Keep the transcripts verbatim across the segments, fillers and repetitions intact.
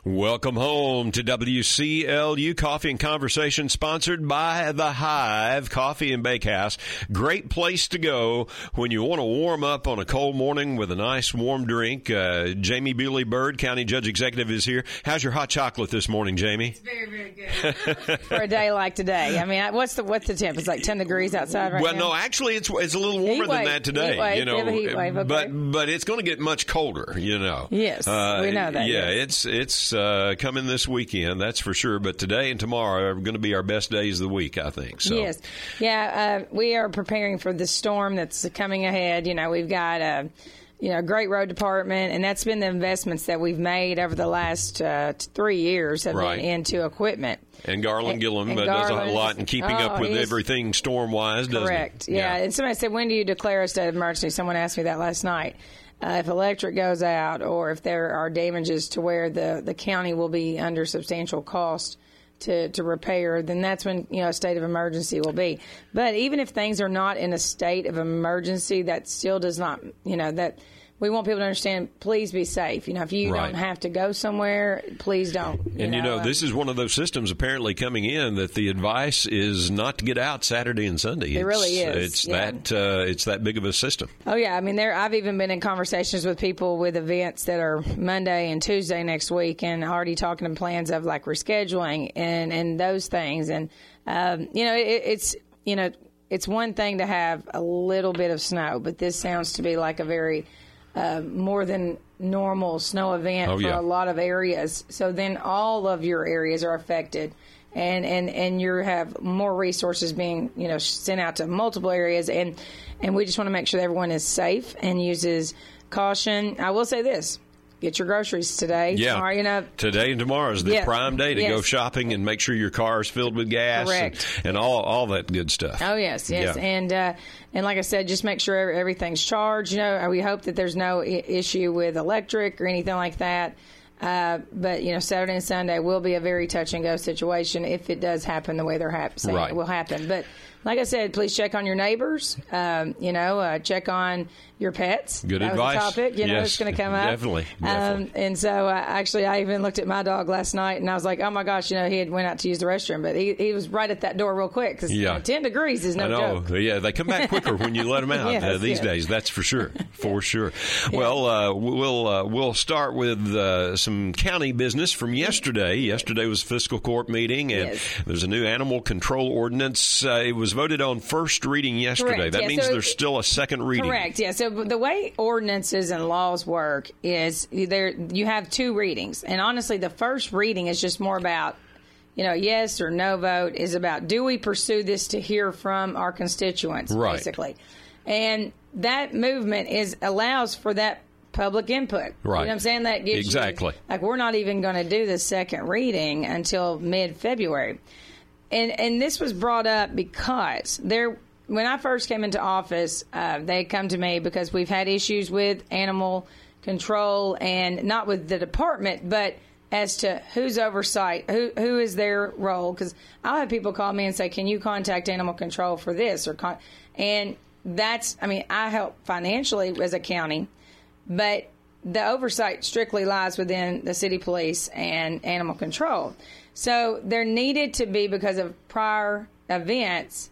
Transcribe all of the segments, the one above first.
Welcome home to W C L U Coffee and Conversation, sponsored by The Hive Coffee and Bakehouse. Great place to go when you want to warm up on a cold morning with a nice warm drink. Uh, Jamie Bewley-Byrd, County Judge Executive, is here. How's your hot chocolate this morning, Jamie? It's very, very good. For a day like today. I mean, what's the what's the temp? It's like ten degrees outside right well, now? Well, no, actually, it's it's a little warmer heat than wave, that today. Heat wave, you know, heat wave, okay. but but it's going to get much colder. You know. Yes, uh, we know that. Yeah, yes. it's it's uh, coming this weekend, that's for sure. But today and tomorrow are going to be our best days of the week, I think. So. Yes. Yeah, uh, we are preparing for the storm that's coming ahead. You know, we've got a you know great road department, and that's been the investments that we've made over the last uh, three years have right. been into equipment. And Garland and, Gillum and uh, does a Garland, lot in keeping oh, up with everything storm-wise, doesn't he? Correct. Yeah. yeah. And somebody said, when do you declare a state of emergency? Someone asked me that last night. Uh, if electric goes out or if there are damages to where the, the county will be under substantial cost to, to repair, then that's when, you know, a state of emergency will be. But even if things are not in a state of emergency, that still does not, you know, that we want people to understand, please be safe. You know, if you right. don't have to go somewhere, please don't. You and, know, you know, uh, this is one of those systems apparently coming in that the advice is not to get out Saturday and Sunday. It it's, really is. It's yeah. that uh, it's that big of a system. Oh, yeah. I mean, there. I've even been in conversations with people with events that are Monday and Tuesday next week and already talking to plans of, like, rescheduling and, and those things. And, um, you know, it, it's, you know, it's one thing to have a little bit of snow, but this sounds to be like a very Uh, more than normal snow event oh, for yeah. a lot of areas. So then all of your areas are affected, and and and you have more resources being you know sent out to multiple areas, and and we just want to make sure that everyone is safe and uses caution. I will say this. Get your groceries today. Yeah. Tomorrow, you know, today and tomorrow is the yes. prime day to yes. go shopping and make sure your car is filled with gas Correct. and, and all all that good stuff. Oh, yes, yes. Yeah. And uh, and like I said, just make sure everything's charged. You know, we hope that there's no I- issue with electric or anything like that. Uh, but, you know, Saturday and Sunday will be a very touch-and-go situation if it does happen the way they're hap- saying right. it will happen. But like I said, please check on your neighbors. Um, you know, uh, check on your pets. Good that advice. Was a topic, you know, yes, it's going to come up. Definitely. definitely. Um, and so, uh, actually, I even looked at my dog last night, and I was like, oh, my gosh, you know, he had went out to use the restroom. But he, he was right at that door real quick because yeah. you know, ten degrees is no I know. joke. Yeah, they come back quicker when you let them out yes, uh, these yes. days. That's for sure. For sure. Well, uh, we'll uh, we'll start with uh, some county business from yesterday. Yesterday was fiscal court meeting, and yes. there's a new animal control ordinance. Uh, it was voted on first reading yesterday. Correct. That yeah, means so there's still a second reading. Correct. Yeah. So the way ordinances and laws work is there you have two readings, and honestly, the first reading is just more about, you know, yes or no vote is about do we pursue this to hear from our constituents, right. basically, and that movement is allows for that public input. Right. You know what I'm saying? That gives exactly. You, like, we're not even going to do the second reading until mid-February. And and this was brought up because there, when I first came into office, uh, they come to me because we've had issues with animal control, and not with the department, but as to whose oversight, who who is their role. Because I'll have people call me and say, can you contact animal control for this? or con-? And that's, I mean, I help financially as a county, but the oversight strictly lies within the city police and animal control. So there needed to be, because of prior events,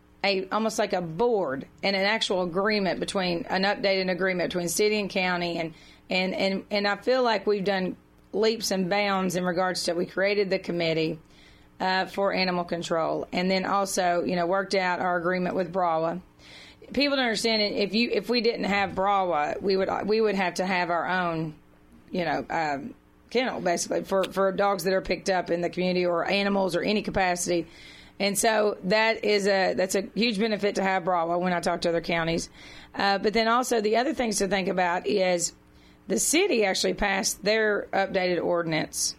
a almost like a board and an actual agreement between an updated agreement between city and county, and and and and I feel like we've done leaps and bounds in regards to, we created the committee uh, for animal control, and then also, you know, worked out our agreement with B R A W A. People don't understand it. If you if we didn't have B R A W A, we would we would have to have our own, you know, um, kennel basically for for dogs that are picked up in the community or animals or any capacity. And so that is a that's a huge benefit to have B R A W A when I talk to other counties. Uh, but then also the other things to think about is the city actually passed their updated ordinance.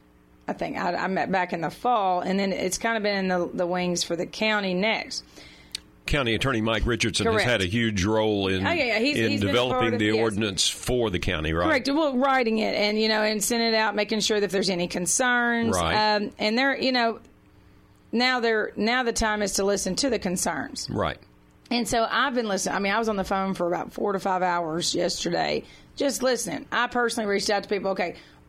I think I, I met back in the fall, and then it's kind of been in the, the wings for the county next. County Attorney Mike Richardson Correct. has had a huge role in oh, yeah, yeah. He's, in he's developing of, the yes. ordinance for the county, right? Correct. Well, writing it and, you know, and sending it out, making sure that if there's any concerns. Right. Um, and they're, you know, now they're now the time is to listen to the concerns. Right. And so I've been listening. I mean, I was on the phone for about four to five hours yesterday just listening. I personally reached out to people. Okay,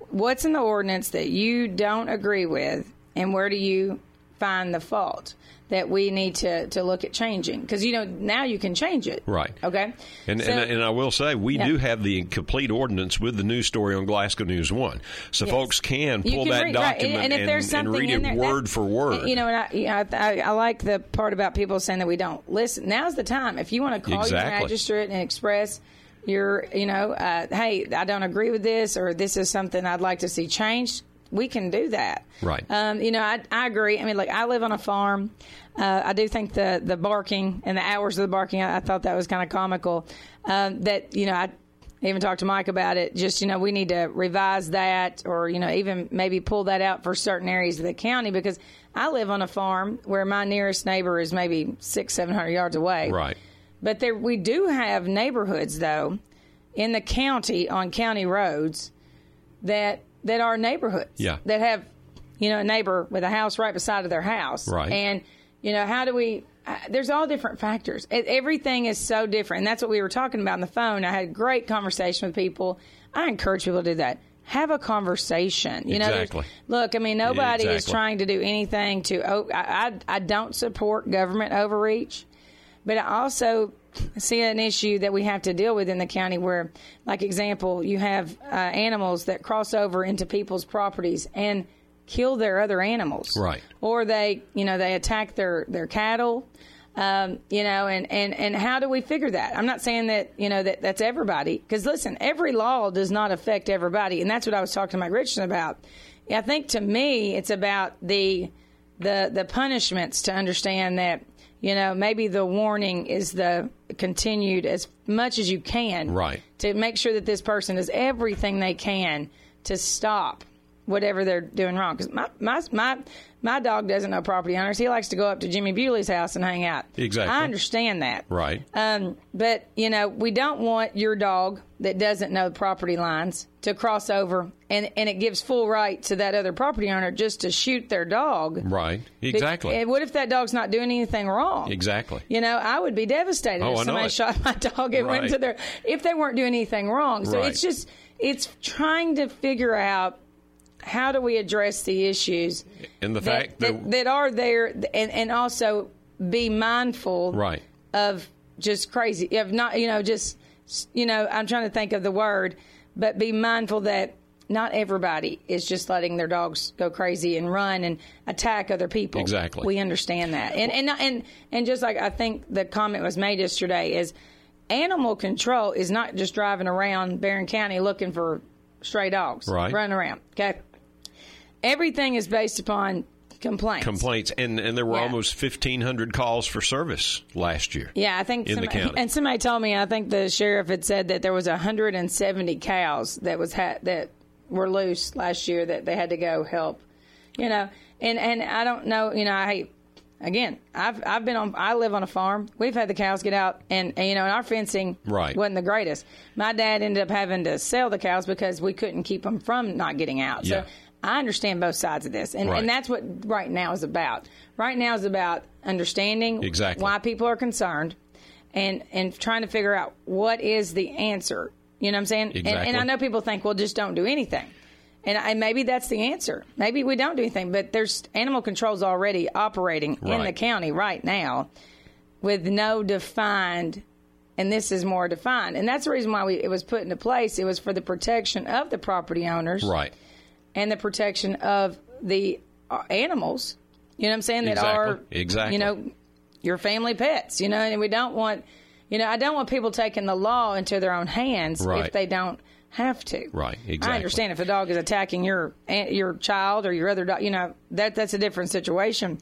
what's in the ordinance that you don't agree with, and where do you find the fault that we need to, to look at changing? Because, you know, now you can change it. Right. Okay? And so, and, and I will say, we yeah. do have the complete ordinance with the news story on Glasgow News One. So yes. folks can You pull can that read, right. document and, and, if there's and, and read in it there, word that, for word. You know, and I, I, I like the part about people saying that we don't listen. Now's the time. If you want to call Exactly. your magistrate and express your, you know, uh, hey, I don't agree with this, or this is something I'd like to see changed, we can do that. Right. Um, you know, I, I agree. I mean, like, I live on a farm. Uh, I do think the, the barking and the hours of the barking, I, I thought that was kind of comical. Um, that, you know, I even talked to Mike about it. Just, you know, we need to revise that, or, you know, even maybe pull that out for certain areas of the county, because I live on a farm where my nearest neighbor is maybe six, seven hundred yards away. Right. But there, we do have neighborhoods, though, in the county on county roads that that are neighborhoods. Yeah. That have, you know, a neighbor with a house right beside of their house. Right. And, you know, how do we, uh, there's all different factors. It, everything is so different. And that's what we were talking about on the phone. I had a great conversation with people. I encourage people to do that. Have a conversation. You know, exactly. Look, I mean, nobody exactly. is trying to do anything to, oh, I, I, I don't support government overreach. But I also see an issue that we have to deal with in the county where, like example, you have uh, animals that cross over into people's properties and kill their other animals. Right. Or they, you know, they attack their, their cattle, um, you know, and, and, and how do we figure that? I'm not saying that, you know, that that's everybody. Because, listen, every law does not affect everybody. And that's what I was talking to Mike Richardson about. I think, to me, it's about the the the punishments, to understand that, you know, maybe the warning is the continued as much as you can. Right. To make sure that this person does everything they can to stop whatever they're doing wrong. Because my, my, my, my dog doesn't know property owners. He likes to go up to Jimmy Bewley's house and hang out. Exactly. I understand that. Right. Um, but, you know, we don't want your dog that doesn't know property lines to cross over, and, and it gives full right to that other property owner just to shoot their dog. Right. Exactly. But, and what if that dog's not doing anything wrong? Exactly. You know, I would be devastated Oh, I if know somebody it. shot my dog and Right. went to their, if they weren't doing anything wrong. So Right. it's just, it's trying to figure out, how do we address the issues And the that, fact that, that, that are there, and, and also be mindful right. of just crazy, of not, you know, just, you know, I'm trying to think of the word, but be mindful that not everybody is just letting their dogs go crazy and run and attack other people. Exactly. We understand that. And, and, and, and just like I think the comment was made yesterday is, animal control is not just driving around Barron County looking for stray dogs. Right. Running around. Okay. Everything is based upon complaints. Complaints, and and there were Yeah. almost fifteen hundred calls for service last year. Yeah, I think in the somebody, county. and somebody told me, I think the sheriff had said that there was one hundred seventy cows that was ha- that were loose last year that they had to go help. You know, and and I don't know, you know, I again, I've I've been on I live on a farm. We've had the cows get out, and, and you know, and our fencing Right. wasn't the greatest. My dad ended up having to sell the cows because we couldn't keep them from not getting out. Yeah. So I understand both sides of this, and Right. and that's what right now is about. Right now is about understanding Exactly. why people are concerned, and and trying to figure out what is the answer. You know what I'm saying? And, Exactly. and I know people think, well, just don't do anything. And, I, maybe that's the answer. Maybe we don't do anything, but there's animal controls already operating in Right. the county right now with no defined, and this is more defined. And that's the reason why we, it was put into place. It was for the protection of the property owners Right. and the protection of the uh, animals, you know what I'm saying, that Exactly. are, Exactly. you know, your family pets, you know, and we don't want, you know, I don't want people taking the law into their own hands Right. if they don't have to. Right, exactly. I understand if a dog is attacking your your child or your other dog, you know, that that's a different situation.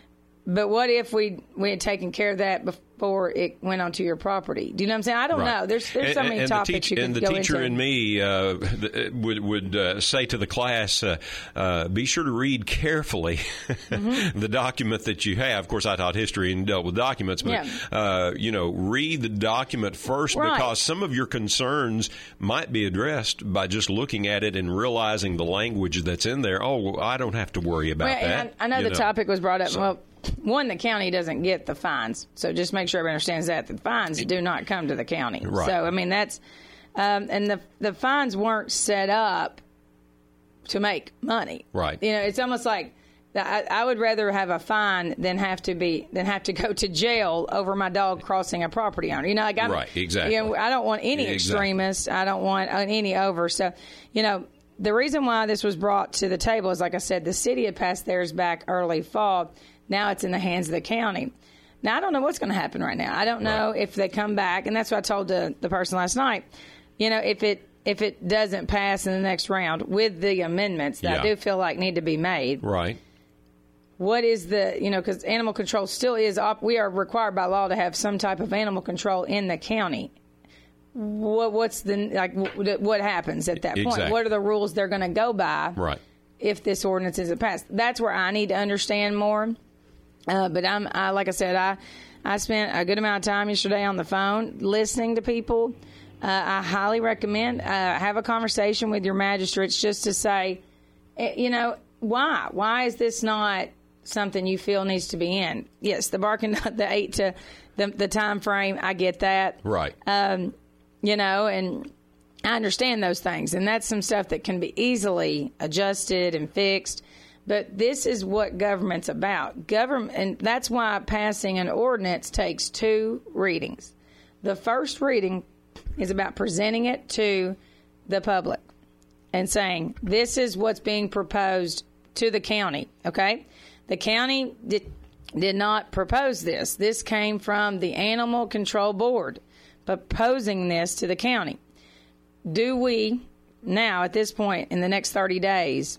But what if we we had taken care of that before it went onto your property? Do you know what I'm saying? I don't Right. know. There's there's and, so many and topics the teach, you can and the go teacher into. in me uh, th- would would uh, say to the class, uh, uh, be sure to read carefully Mm-hmm. the document that you have. Of course, I taught history and dealt with documents, but Yeah. uh, you know, read the document first Right. because some of your concerns might be addressed by just looking at it and realizing the language that's in there. Oh, well, I don't have to worry about Well, and that. I, I know you the topic was brought up. Well, one, the county doesn't get the fines, so just make sure everybody understands that the fines do not come to the county. Right. So I mean that's, um, and the the fines weren't set up to make money. Right. You know, it's almost like I, I would rather have a fine than have to be than have to go to jail over my dog crossing a property owner. You know, like I'm, right, exactly. You know, I don't want any exactly. extremists. I don't want any over. So, you know, the reason why this was brought to the table is, like I said, the city had passed theirs back early fall. Now it's in the hands of the county. Now, I don't know what's going to happen right now. I don't know right. if they come back, and that's what I told the, the person last night. You know, if it if it doesn't pass in the next round with the amendments that yeah. I do feel like need to be made. Right. What is the, you know, because animal control still is, op- we are required by law to have some type of animal control in the county. What What's the, like, what happens at that exactly. point? What are the rules they're going to go by right. if this ordinance isn't passed? That's where I need to understand more. Uh, but I'm, I, like I said, I, I spent a good amount of time yesterday on the phone listening to people. Uh, I highly recommend uh, have a conversation with your magistrates just to say, you know, why? Why is this not something you feel needs to be in? Yes, the barking, the eight to the, the time frame, I get that. Right. Um, you know, and I understand those things. And that's some stuff that can be easily adjusted and fixed. But this is what government's about. Government, and that's why passing an ordinance takes two readings. The first reading is about presenting it to the public and saying, this is what's being proposed to the county, okay? The county did, did not propose this. This came from the Animal Control Board proposing this to the county. Do we now, at this point, in the next thirty days,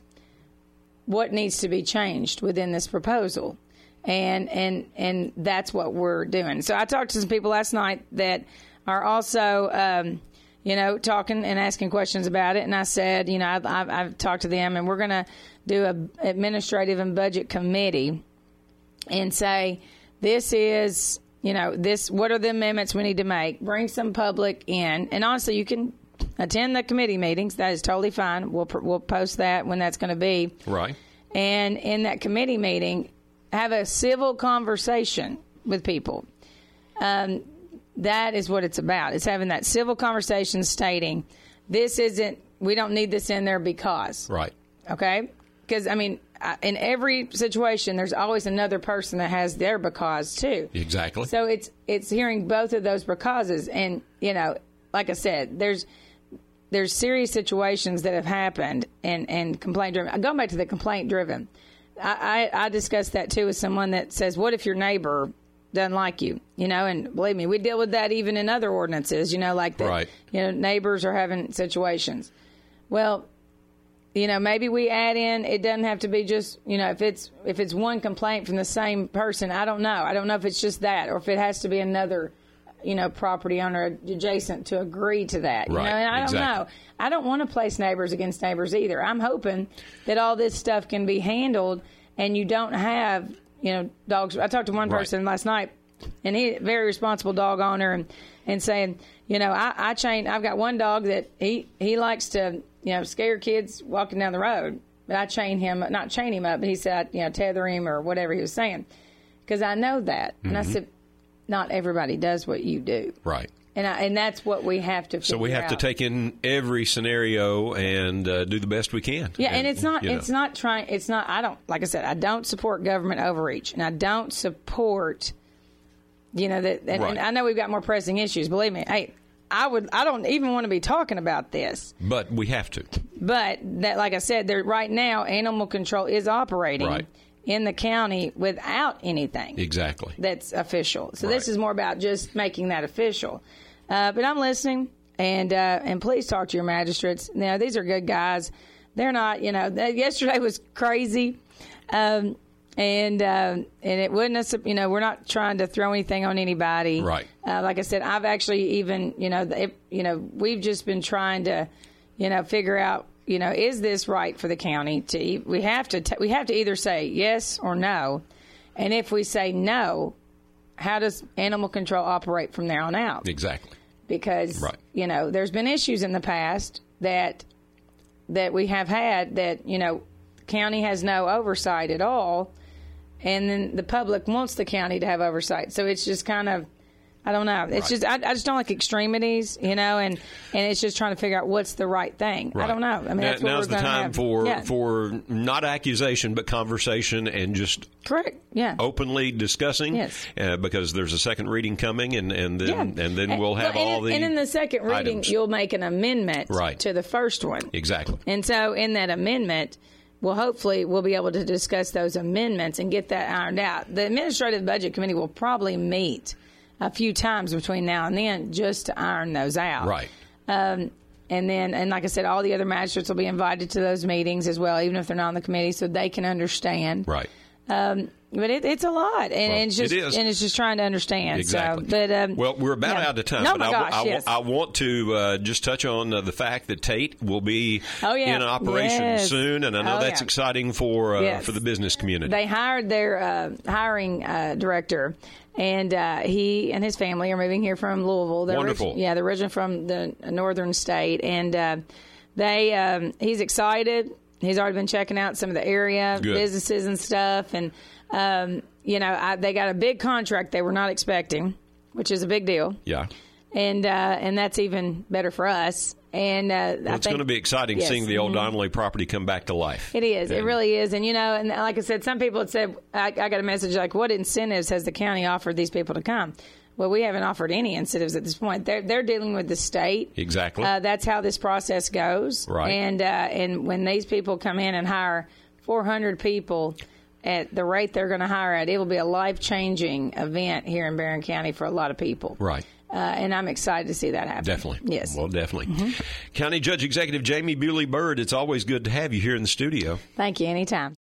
what needs to be changed within this proposal? And and and that's what we're doing. So I talked to some people last night that are also, um, you know, talking and asking questions about it. And I said, you know, I've, I've, I've talked to them, and we're going to do a administrative and budget committee and say, this is, you know, this, what are the amendments we need to make? Bring some public in. And honestly, you can attend the committee meetings. That is totally fine. We'll we'll post that when that's going to be. Right. And in that committee meeting, have a civil conversation with people. Um, that is what it's about. It's having that civil conversation stating, this isn't, we don't need this in there because. Right. Okay? Because, I mean, in every situation, there's always another person that has their because, too. Exactly. So it's it's hearing both of those becauses. And, you know, like I said, there's there's serious situations that have happened and, and complaint-driven. Going back to the complaint-driven, I, I, I discussed that, too, with someone that says, what if your neighbor doesn't like you? You know, and believe me, we deal with that even in other ordinances, you know, like that, right. you know, neighbors are having situations. Well, you know, maybe we add in, it doesn't have to be just, you know, if it's if it's one complaint from the same person, I don't know. I don't know if it's just that or if it has to be another, you know, property owner adjacent to agree to that. You right. know, and I exactly. don't know. I don't want to place neighbors against neighbors either. I'm hoping that all this stuff can be handled and you don't have, you know, dogs. I talked to one person right. last night, and he very responsible dog owner, and, and saying, you know, I, I chain. I've got one dog that he, he likes to, you know, scare kids walking down the road, but I chain him, not chain him up, but he said, you know, tether him or whatever he was saying, because I know that, mm-hmm. and I said, not everybody does what you do, right. And I, and that's what we have to figure So we have out. to take in every scenario and uh, do the best we can. Yeah, and, and it's not you know. it's not trying it's not I don't like I said, I don't support government overreach, and I don't support, you know, that and, right. and I know we've got more pressing issues, believe me. Hey, I would I don't even want to be talking about this. But we have to. But that, like I said, there right now animal control is operating right. in the county without anything. Exactly. That's official. So right. this is more about just making that official. Uh, but I'm listening, and uh, and please talk to your magistrates. You know, these are good guys. They're not, you know, they, yesterday was crazy, um, and uh, and it wouldn't have, you know, we're not trying to throw anything on anybody. Right. Uh, like I said, I've actually even, you know, if, you know, we've just been trying to, you know, figure out, you know, is this right for the county to? We have to t- we have to either say yes or no, and if we say no, how does animal control operate from there on out? Exactly. Because, right. you know, there's been issues in the past that that we have had that, you know, the county has no oversight at all, and then the public wants the county to have oversight. So it's just kind of, I don't know. It's Right. just I, I just don't like extremities, you know, and, and it's just trying to figure out what's the right thing. Right. I don't know. I mean, now, that's what now's we're the gonna time have. for yeah. for not accusation but conversation and just correct. Yeah. openly discussing. Yes. Uh, because there's a second reading coming, and and then Yeah. and then we'll have well, all and, the and in the second reading, items. you'll make an amendment Right. to the first one. Exactly. And so in that amendment, well, hopefully we'll be able to discuss those amendments and get that ironed out. The Administrative Budget Committee will probably meet a few times between now and then just to iron those out. Right. Um, and then, and like I said, all the other magistrates will be invited to those meetings as well, even if they're not on the committee, so they can understand. Right. Um, but it, it's a lot, and Well, it's just it is. and it's just trying to understand. Exactly. So, but um, well, we're about yeah. out of time. No, but my I, gosh, I, yes. I want to uh, just touch on uh, the fact that Tate will be Oh, yeah. in operation Yes. soon, and I know Oh, that's yeah. exciting for uh, Yes. for the business community. They hired their uh, hiring uh, director, and uh, he and his family are moving here from Louisville. They're Wonderful. Origi- yeah, they're originally from the northern state, and uh, they um, he's excited. He's already been checking out some of the area Good. businesses and stuff, and um, you know I, they got a big contract they were not expecting, which is a big deal. yeah. And uh, and that's even better for us. And uh, I Well, it's think going to be exciting yes. seeing the old Mhm. Donnelly property come back to life. It is. It And- really is. And, you know, and like I said, some people had said, I, I got a message like, what incentives has the county offered these people to come? Well, we haven't offered any incentives at this point. They're, they're dealing with the state. Exactly. Uh, that's how this process goes. Right. And, uh, and when these people come in and hire four hundred people at the rate they're going to hire at, it will be a life-changing event here in Barron County for a lot of people. Right. Uh, and I'm excited to see that happen. Definitely. Yes. Well, definitely. County Judge Executive Jamie Bewley Bird, it's always good to have you here in the studio. Thank you. Anytime.